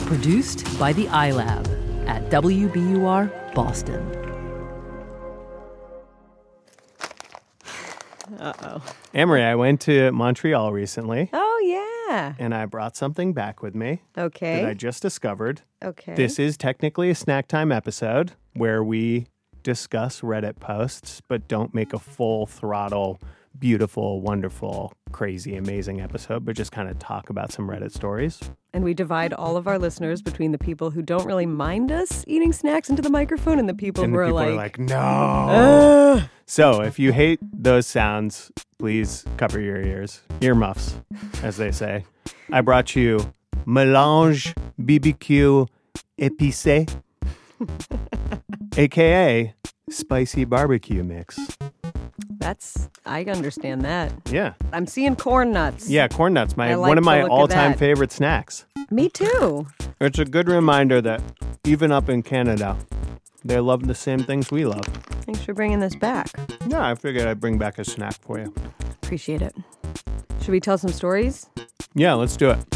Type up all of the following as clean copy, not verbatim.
Produced by the iLab at WBUR Boston. Uh-oh. Amory, I went to Montreal recently. Oh, yeah. And I brought something back with me. Okay. That I just discovered. Okay. This is technically a snack time episode where we discuss Reddit posts, but don't make a full throttle, beautiful, wonderful, crazy, amazing episode, but just kind of talk about some Reddit stories. And we divide all of our listeners between the people who don't really mind us eating snacks into the microphone and the people who are like, no. So if you hate those sounds, please cover your ears. Earmuffs, as they say. I brought you Mélange BBQ Épicé, a.k.a. Spicy Barbecue Mix. I understand that. Yeah. I'm seeing corn nuts. Yeah, corn nuts, like one of the my look of all-time that. favorite snacks. Me too. It's a good reminder that even up in Canada, they love the same things we love. Thanks for bringing this back. Yeah, I figured I'd bring back a snack for you. Appreciate it. Should we tell some stories? Yeah, let's do it.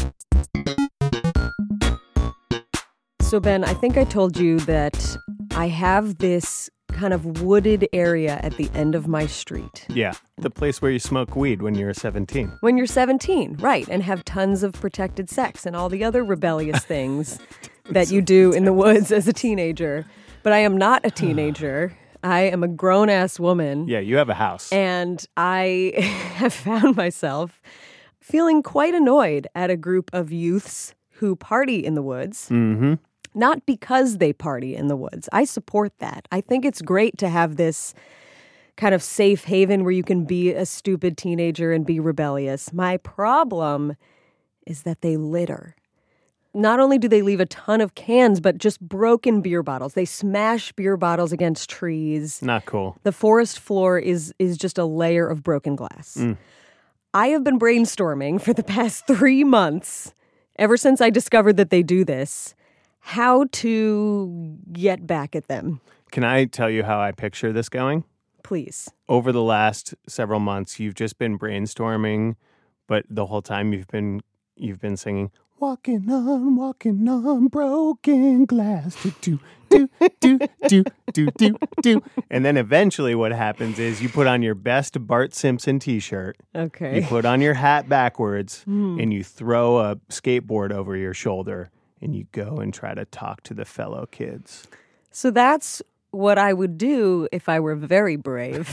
So, Ben, I think I told you that I have this kind of wooded area at the end of my street. Yeah, the place where you smoke weed when you're 17. When you're 17, right, and have tons of protected sex and all the other rebellious things that you do in the woods as a teenager. But I am not a teenager. I am a grown-ass woman. Yeah, you have a house. And I have found myself feeling quite annoyed at a group of youths who party in the woods. Mm-hmm. Not because they party in the woods. I support that. I think it's great to have this kind of safe haven where you can be a stupid teenager and be rebellious. My problem is that they litter. Not only do they leave a ton of cans, but just broken beer bottles. They smash beer bottles against trees. Not cool. The forest floor is just a layer of broken glass. I have been brainstorming for the past 3 months, ever since I discovered that they do this, how to get back at them. Can I tell you how I picture this going? Please. Over the last several months, you've just been brainstorming, but the whole time you've been singing, walking on broken glass. Do, do, do, do, do, do, do. And then eventually what happens is you put on your best Bart Simpson t-shirt. Okay. You put on your hat backwards, and you throw a skateboard over your shoulder, and you go and try to talk to the fellow kids. So that's what I would do if I were very brave.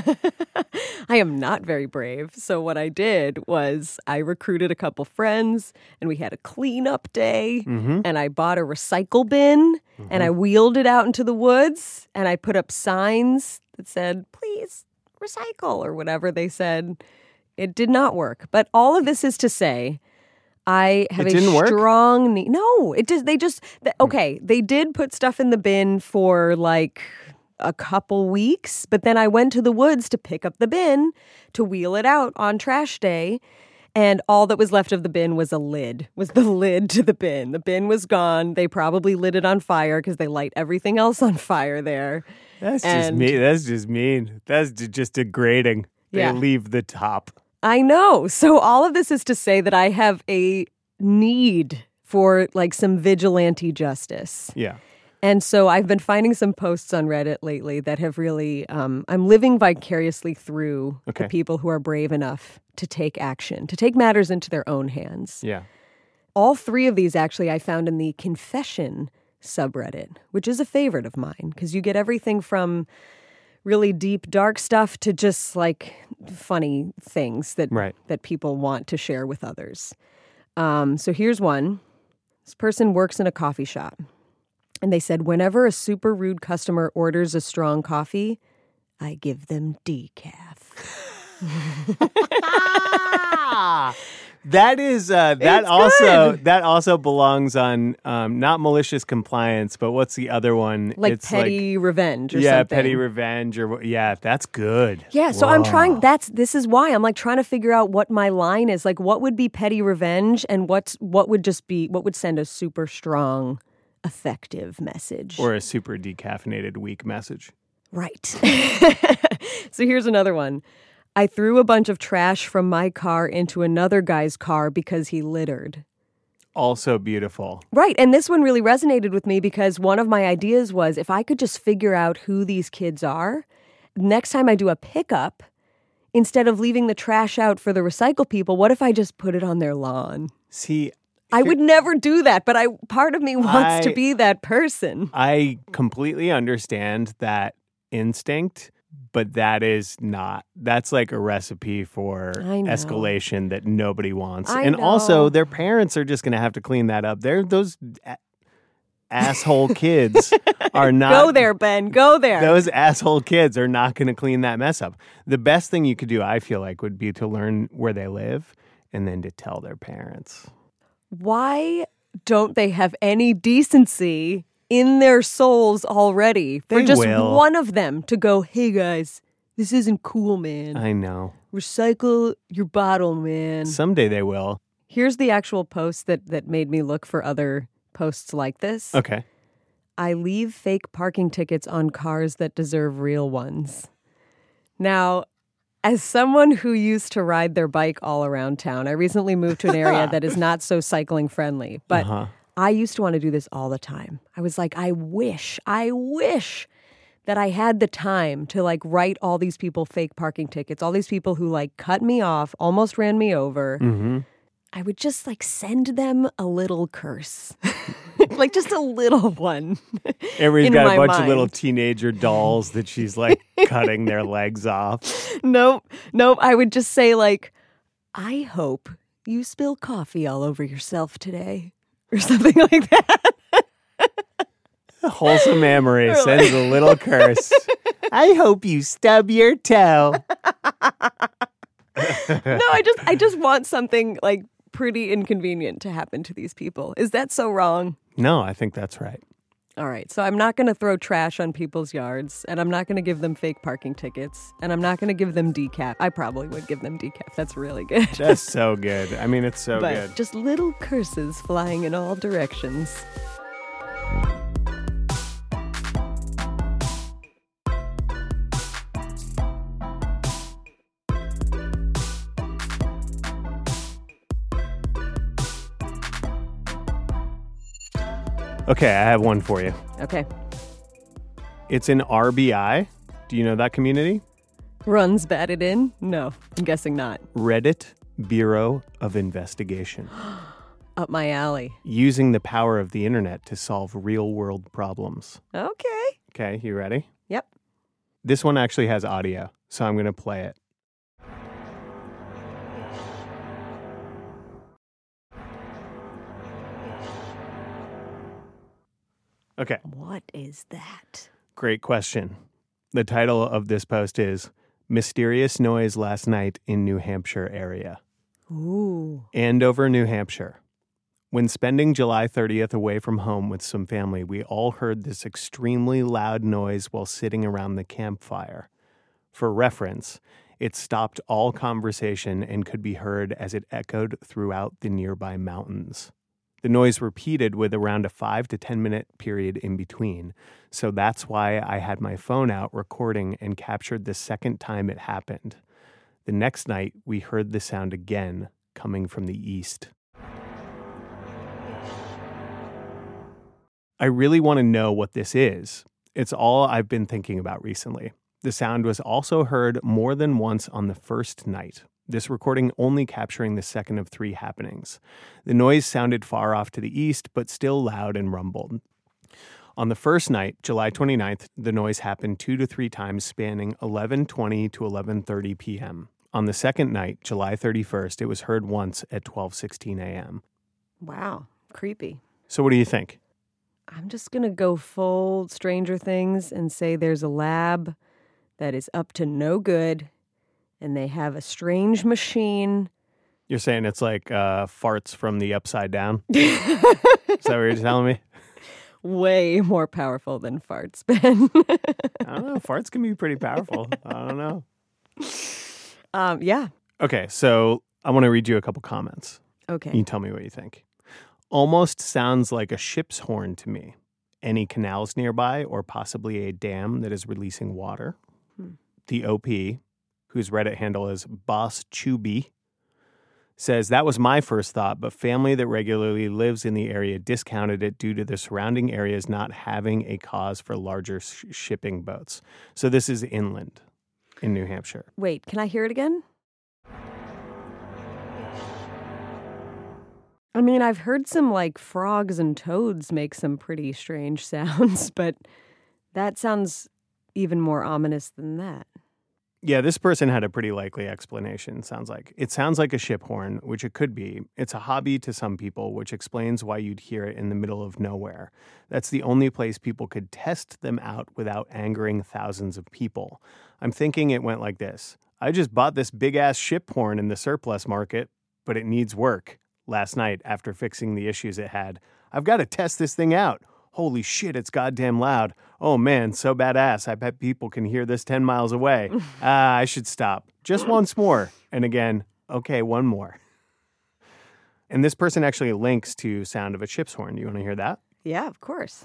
I am not very brave. So what I did was I recruited a couple friends and we had a cleanup day and I bought a recycle bin and I wheeled it out into the woods and I put up signs that said, please recycle or whatever they said. It did not work. But all of this is to say, I have It didn't work? strong need. No, it just they did put stuff in the bin for like a couple weeks, but then I went to the woods to pick up the bin to wheel it out on trash day, and all that was left of the bin was the lid to the bin. The bin was gone. They probably lit it on fire because they light everything else on fire there. That's just mean. That's just degrading. Yeah. They leave the top. I know. So all of this is to say that I have a need for like some vigilante justice. Yeah. And so I've been finding some posts on Reddit lately that have really, I'm living vicariously through Okay. the people who are brave enough to take action, to take matters into their own hands. Yeah. All 3 of these actually I found in the Confession subreddit, which is a favorite of mine because you get everything from really deep, dark stuff to just like funny things that that people want to share with others. So here's one. This person works in a coffee shop. And they said, whenever a super rude customer orders a strong coffee, I give them decaf. That is that also belongs on not malicious compliance, but what's the other one? Like it's petty revenge or yeah, something. petty revenge that's good. Yeah, so Whoa. I'm trying. This is why I'm like trying to figure out what my line is. Like, what would be petty revenge, and what would send a super strong, effective message, Or a super decaffeinated weak message. right? So here's another one. I threw a bunch of trash from my car into another guy's car because he littered. also beautiful. Right. And this one really resonated with me because one of my ideas was if I could just figure out who these kids are, next time I do a pickup, instead of leaving the trash out for the recycle people, what if I just put it on their lawn? See, I would never do that, but part of me wants to be that person. I completely understand that instinct, but that's like a recipe for escalation that nobody wants. And also, their parents are just going to have to clean that up. Those asshole kids are not. Go there, Ben. Go there. Those asshole kids are not going to clean that mess up. The best thing you could do, I feel like, would be to learn where they live and then to tell their parents. Why don't they have any decency in their souls already for just one of them to go, hey guys, this isn't cool, man. I know. Recycle your bottle, man. Someday they will. Here's the actual post that made me look for other posts like this. Okay. I leave fake parking tickets on cars that deserve real ones. Now, as someone who used to ride their bike all around town, I recently moved to an area that is not so cycling friendly, but I used to want to do this all the time. I was like, I wish that I had the time to like write all these people fake parking tickets, all these people who like cut me off, almost ran me over. Mm-hmm. I would just like send them a little curse, like just a little one. Everybody's got a bunch of little teenager dolls that she's like cutting their legs off. Nope. I would just say like, I hope you spill coffee all over yourself today or something like that. Wholesome memory sends a little curse. I hope you stub your toe. No, I just want something like pretty inconvenient to happen to these people. Is that so wrong? No, I think that's right. All right, so I'm not going to throw trash on people's yards, and I'm not going to give them fake parking tickets, and I'm not going to give them decaf. I probably would give them decaf. That's really good. That's so good. I mean, it's so but good. Just little curses flying in all directions. Okay, I have one for you. Okay. It's an RBI. Do you know that community? Runs batted in? No, I'm guessing not. Reddit Bureau of Investigation. Up my alley. Using the power of the internet to solve real-world problems. Okay. Okay, you ready? Yep. This one actually has audio, so I'm going to play it. Okay. What is that? Great question. The title of this post is Mysterious Noise Last Night in New Hampshire Area. Ooh. Andover, New Hampshire. When spending July 30th away from home with some family, we all heard this extremely loud noise while sitting around the campfire. For reference, it stopped all conversation and could be heard as it echoed throughout the nearby mountains. The noise repeated with around a 5 to 10 minute period in between, so that's why I had my phone out recording and captured the second time it happened. The next night, we heard the sound again, coming from the east. I really want to know what this is. It's all I've been thinking about recently. The sound was also heard more than once on the first night. This recording only capturing the second of 3 happenings. The noise sounded far off to the east, but still loud and rumbled. On the first night, July 29th, the noise happened 2 to 3 times spanning 11:20 to 11:30 p.m. On the second night, July 31st, it was heard once at 12:16 a.m. Wow, creepy. So what do you think? I'm just going to go full Stranger Things and say there's a lab that is up to no good, and they have a strange machine. You're saying it's like farts from the upside down? Is that what you're telling me? Way more powerful than farts, Ben. I don't know. Farts can be pretty powerful. I don't know. Yeah. Okay, so I want to read you a couple comments. Okay. You tell me what you think. Almost sounds like a ship's horn to me. Any canals nearby or possibly a dam that is releasing water? The OP, whose Reddit handle is Boss Chubby, says, that was my first thought, but family that regularly lives in the area discounted it due to the surrounding areas not having a cause for larger shipping boats. So this is inland in New Hampshire. Wait, can I hear it again? I mean, I've heard some like frogs and toads make some pretty strange sounds, but that sounds even more ominous than that. Yeah, this person had a pretty likely explanation, sounds like. It sounds like a ship horn, which it could be. It's a hobby to some people, which explains why you'd hear it in the middle of nowhere. That's the only place people could test them out without angering thousands of people. I'm thinking it went like this. I just bought this big-ass ship horn in the surplus market, but it needs work. Last night, after fixing the issues it had, I've got to test this thing out. Holy shit, it's goddamn loud. Oh man, so badass. I bet people can hear this 10 miles away. I should stop. Just once more. And again, okay, one more. And this person actually links to sound of a ship's horn. You want to hear that? Yeah, of course.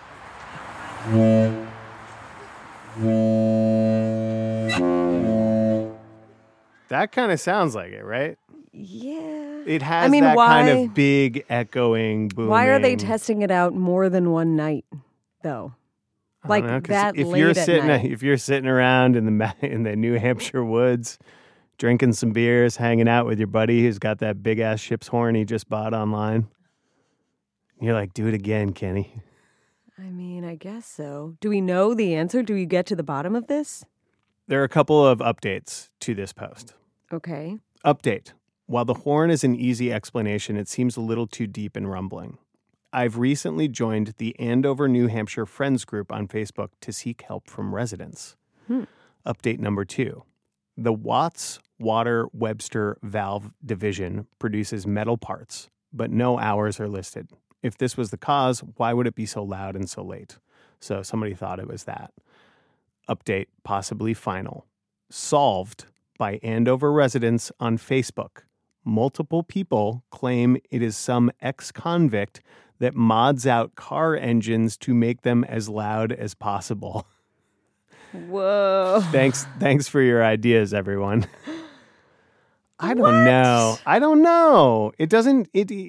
That kind of sounds like it, right? Yeah. It has that kind of big echoing booming. Why are they testing it out more than one night, though? Like that if late you're at sitting, night. If you're sitting around in the New Hampshire woods, drinking some beers, hanging out with your buddy who's got that big ass ship's horn he just bought online, you're like, do it again, Kenny. I mean, I guess so. Do we know the answer? Do we get to the bottom of this? There are a couple of updates to this post. Okay. Update. While the horn is an easy explanation, it seems a little too deep and rumbling. I've recently joined the Andover, New Hampshire Friends group on Facebook to seek help from residents. Update number 2. The Watts Water Webster Valve Division produces metal parts, but no hours are listed. If this was the cause, why would it be so loud and so late? So somebody thought it was that. Update, possibly final. Solved by Andover residents on Facebook. Multiple people claim it is some ex-convict that mods out car engines to make them as loud as possible. Whoa. Thanks for your ideas, everyone. I don't know. It doesn't,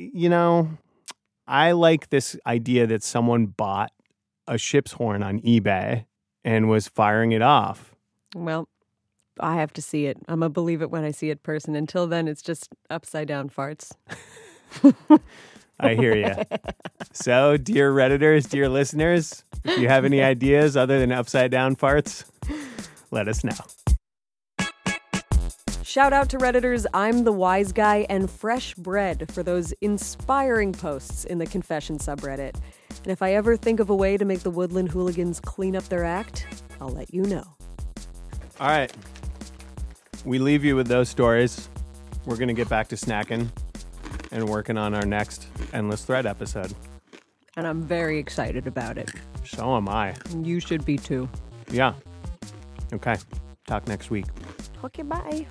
I like this idea that someone bought a ship's horn on eBay and was firing it off. Well, I have to see it. I'm going to believe it when I see it person. Until then, it's just upside down farts. I hear you. So, dear Redditors, dear listeners, if you have any ideas other than upside down farts, let us know. Shout out to Redditors I'm the Wise Guy and Fresh Bread for those inspiring posts in the Confession subreddit. And if I ever think of a way to make the Woodland Hooligans clean up their act, I'll let you know. All right. We leave you with those stories. We're going to get back to snacking and working on our next Endless Thread episode. And I'm very excited about it. So am I. You should be too. Yeah. Okay. Talk next week. Okay, bye.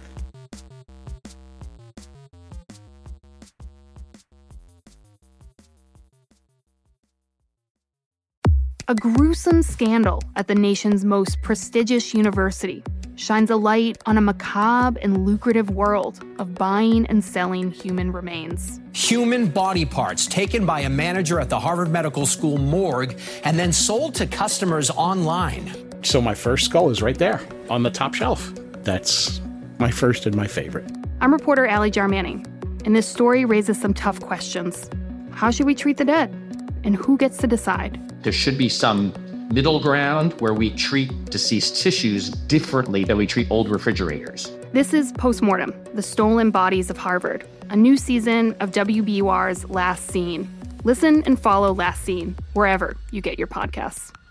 A gruesome scandal at the nation's most prestigious university shines a light on a macabre and lucrative world of buying and selling human remains. Human body parts taken by a manager at the Harvard Medical School morgue and then sold to customers online. So my first skull is right there on the top shelf. That's my first and my favorite. I'm reporter Allie Jarmanning, and this story raises some tough questions. How should we treat the dead? And who gets to decide? There should be some middle ground where we treat deceased tissues differently than we treat old refrigerators. This is Postmortem, the Stolen Bodies of Harvard, a new season of WBUR's Last Scene. Listen and follow Last Scene wherever you get your podcasts.